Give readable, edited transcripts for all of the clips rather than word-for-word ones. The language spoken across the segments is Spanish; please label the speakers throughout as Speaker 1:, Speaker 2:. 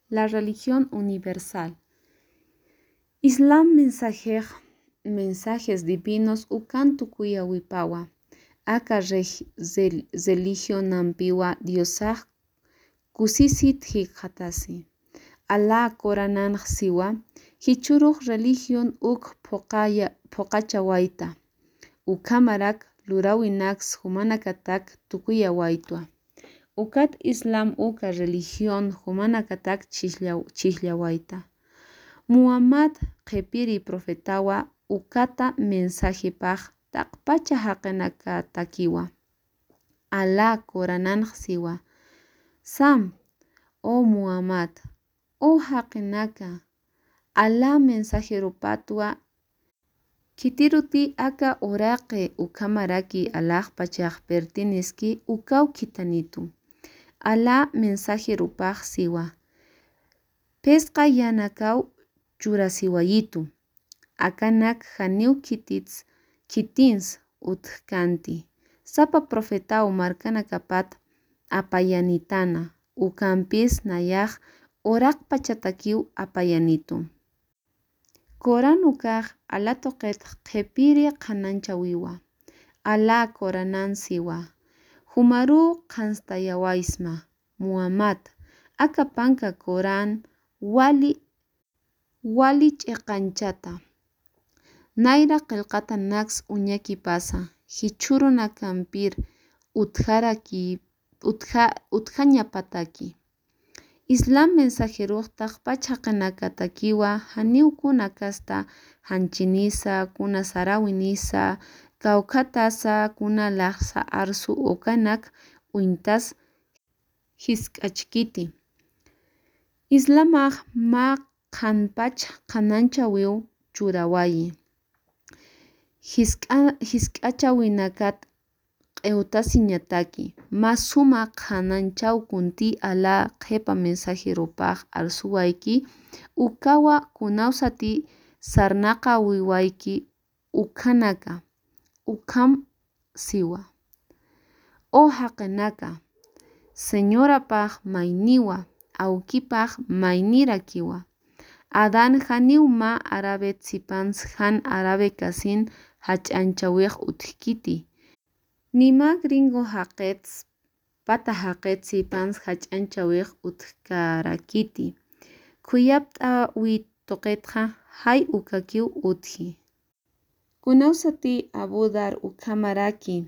Speaker 1: la religión universal. Islam mensajes divinos ukan tukuya wipawa. Aka religión ampiwa diosaj kusisit hikhatasi. Allah Koranan siwa hichuruk religión pokachawaita. Ukamarak lurawinaks humanakatak tukuya waitwa. Ukat Islam uka religión humanakatak chihlawaita. Muhammad qhipiri profetawa ukata mensajipaj taqpacha haqinakatakiwa. Allah Koranan siwa. Sam, o Muhammad, o haqinaka, Allah mensajero patwa kitiruti aka oraqe ukamaraki Allah pachaq perteneski ukaw kitanitu. Allah mensajero paj siwa. Pesqa yanakaw churasiwayitu. Akanak haniw kitins utkanti. Sapa profetao markana kapat apayanitana. Ukampis nayak orak pachatakiw apayanitu. Koran ukaj ala toqet qhipiri qananchawiwa. Ala Koranan siwa. Humaru qanstayawaisma. Muhammad akapanka Koran wali ch'iqanchata. Naira qillqata naks uñaki pasa. Hichuruna kampir utjañapataki. Islam mensajeruqtaq pachaqinakatakiwa haniwkuna kasta hanchinisa, kuna sarawinisa, kawkhatasa, kuna laqsa arsu ukanak uintas hisk'achkiti. Islamaj ma qanpach qananchawiw churawayi. Hisk'achawinakat q'iwtasiñataki. Ma sumaq qananchawkunti ala qhipa mensajeropaj arsuwayki ukawa kunawsati sarnaqa wiwayki ukhanaka. Ukam siwa. O haqinaka, señorapaj mayniwa, awkipaj maynirakiwa. Adán haniw ma árabe tsipans han árabe kasin hach'anchawiq utkiti. Nima gringo haqets pata haqet sipans hach'anchawiq utkarakiti. Khuyapt'a toqetqa hay ukakiw utji. Kunawsati abudar ukamaraki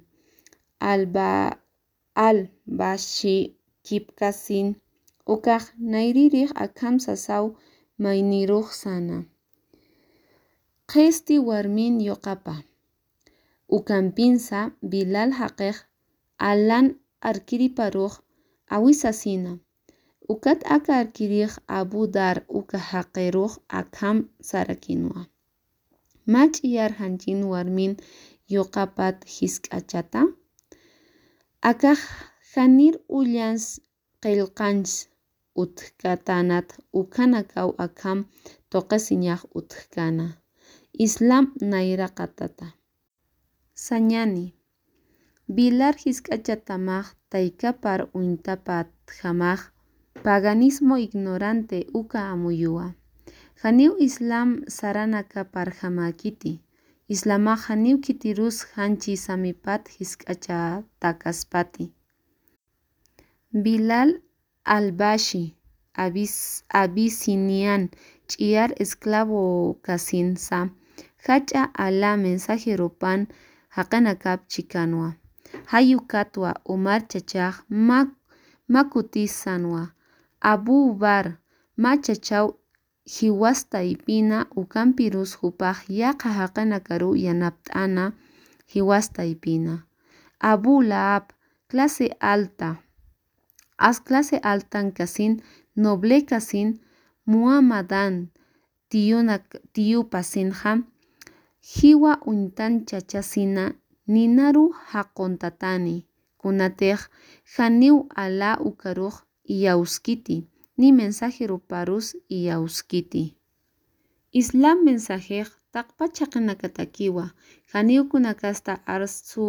Speaker 1: al-Bashi kipkasin ukaq nayririq akamsasaw mayniruq sana. Qhisti warmin yuqapa. Ukampinsa Bilal haqiq Alan arkiriparuq awisasina. Ukat aka arkiriq abudar uka haqiruq akam sarakinwa. Mach'iyar hanchin warmin yuqapat hisk'achata. Akaq hanir ullans qillqanch utkatanat ukanakaw akam toqesiñaq utkana. Islam nayraqatata. Sañani. Bilar hisk'achatamaj taykapar uintapat hamaq paganismo ignorante uka amuyuwa. Haniw Islam sarana kapar hamakiti. Islamaj haniw kitirus hanchi samipat hisk'achatakaspati. Bilal al-Bashi Abisinian ch'iyar esclavo kasinsa hach'a ala mensajeropan haqanakap chikanwa. Hayu katwa Umar chachaq makutisanwa. Abu Bar machachaw hiwastaypina ukampirus hupaq yaqa haqanakaru yanapt'ana hiwastaypina. Abu Lahab clase altan kasin noble kasin Muhammadan tiyupasinqa hiwa uintan chachasina ninaru haquntatani. Kunatiq haniw ala ukaruq iyawskiti ni mensajero parus iyawskiti. Islam mensajeq taqpachaqinakatakiwa haniwkuna kasta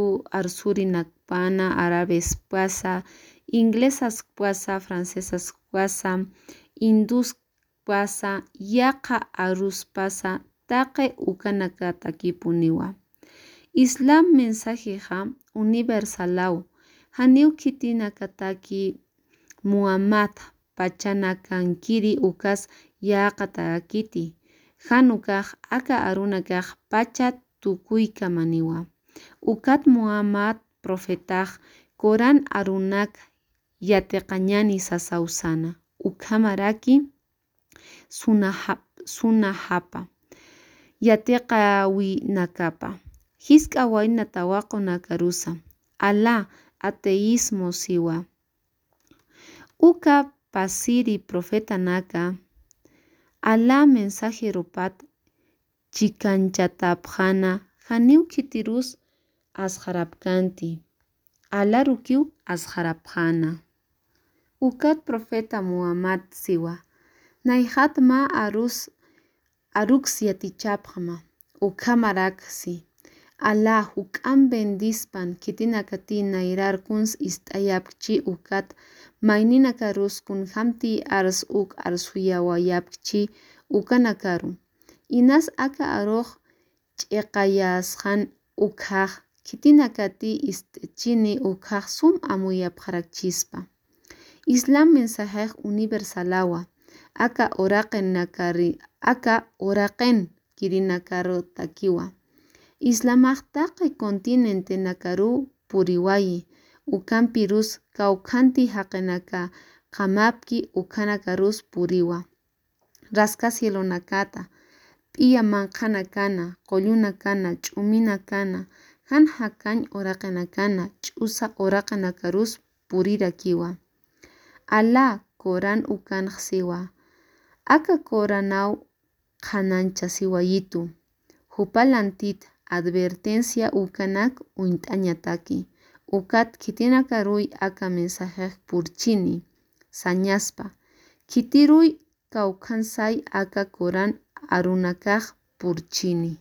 Speaker 1: arsurinakpana arabes pasa inglesas pasa francesas wasa, indus wasa, yaqa aruspasa taqay ukanakata kipuniwa. Islam mensajeqa universalaw haniw kitinakataki Muhammad pachanakan kiri ukas yaqata kiti hanukaq aka arunakaq pacha tukuykamaniwa. Ukat Muhammad profetaq Coran arunak yatiqañani sasawsana ukhamaraki sunahapa yatiqa winakapa hisk'a wayna tawaquna karusa ala ateísmo siwa uka pasiri profetanaka ala mensajeropat chikanchatapqana haniw kitirus asharapkanti ala rukiw asharapqana ukat profeta Muhammad siwa nayhatma aruks yatichapqma ukhamaraksi ala huk'an bendispan kitinakati nayrarkuns ist'ayapkchi ukat maynina karuskun hamti ars uk arsuyawayapkchi ukana karu inas aka aruq ch'iqayasqan ukhaq kitinakati ist'chini ukhaq sum amuyapqaraqchispa Islam mensajeq universalawa aka oraqen kirinakaru takiwa Islamaq taqay continente nakaru puriwayi ukanpi rus kawqanti haqinaka qamapki ukhana karus puriwa rascacielos p'iya manqana kana qulluna kana ch'umina kana han hakañ uraqana kana ch'usa uraqana karus purirakiwa ala Coran ukanaq siwa aka Coranaw qhanancha siwayitu hupalantit advertencia ukanak unt'añataki ukat kitinakaruy aka mensajeq purchini sañaspa kitiruy kawqansay aka Coran arunakaq purchini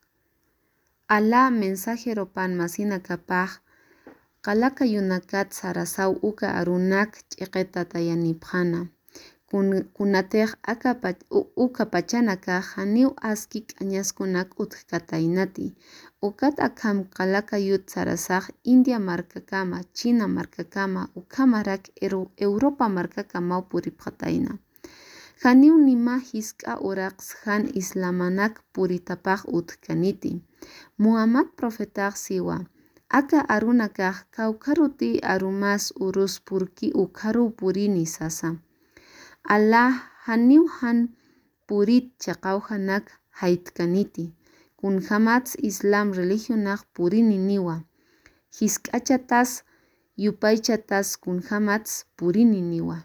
Speaker 1: ala mensajero panmasina kapaq qalaka yunakat sarasaw uka arunak ch'iqita tayanipqana kunatiq uka pachanakaq haniw aski k'añaskunak utkataynati ukat akham qalaka yut sarasaq India markakama China markakama ukhamaraq Europa markakama puripqatayna haniw nima hisk'a uraqs han islamanak puritapaq utkaniti Muhammad profetaq siwa aka arunakaq kawqaruti arumas urus purki ukharu purini sasa ala haniw han purit chaqawhanak haytkaniti kunhamats Islam religionaq purini niwa hisk'achatas yupaychatas kunhamats purini niwa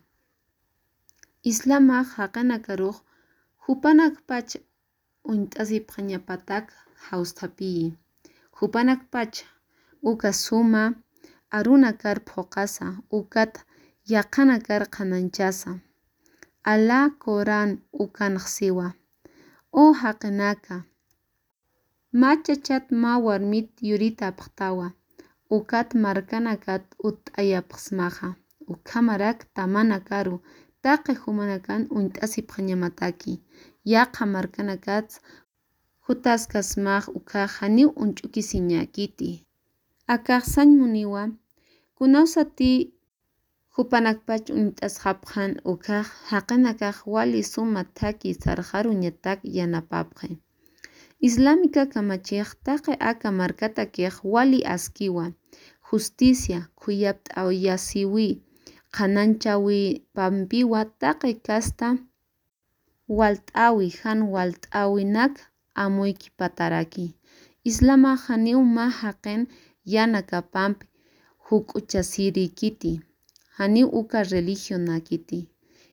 Speaker 1: Islamaq haqana karuq hupanakpach unt'asipqañapatak hawstapiyi hupanakpach uka suma aruna kar phuqasa ukat yaqana kar qhananchasa ala Coran ukanaq siwa o haqinaka machachat ma warmit yuritapaq tawa ukat markanakat ut'ayapqsmaqa ukhamaraq tamana karu taqay humanakan unt'asipqañamataki yaqa markanakat hutasqasmaq ukhaq haniw unch'ukisiña kiti akaqsañmuniwa kunawsati hupanakpach unt'asqapqan ukhaq haqinakaq wali suma thaki sarharuñatak yanapapqay Islámica kamachiq taqay aka markatakiq wali askiwa justicia khuyapt'awiyasiwi qhananchawi pampiwa taqay kasta walt'awi han walt'awinak amuyki pataraki Islama haniw ma haqin yana kapampi huk'uchasiri kiti haniw uka religiona kiti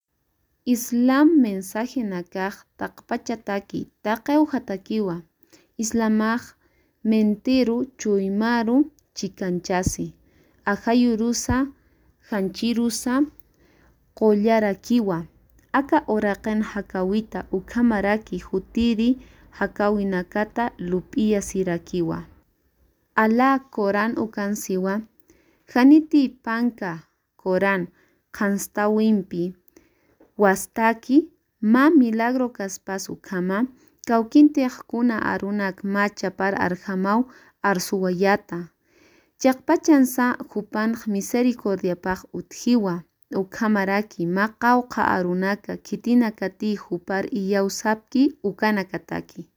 Speaker 1: Islam mensaje nakaq taqpachataki taqay uhatakiwa Islamaq menteru chuymaru chikanchasi ajayurusa hanchirusa qollarakiwa aka uraqen hakawita ukhamaraki hutiri hakawinakata lup'iya sirakiwa ala Coran ukansiwa haniti panka Coran qhanstawinpi Wastaki ma milagro kaspasu kama kawkintiqkuna arunak machapar arjamaw arsuwayata. Chaqpachansa hupanq misericordiapaq utjiwa ukhamaraki ma qawqa arunaka khitina katiy hupar illawsapki ukana kataki.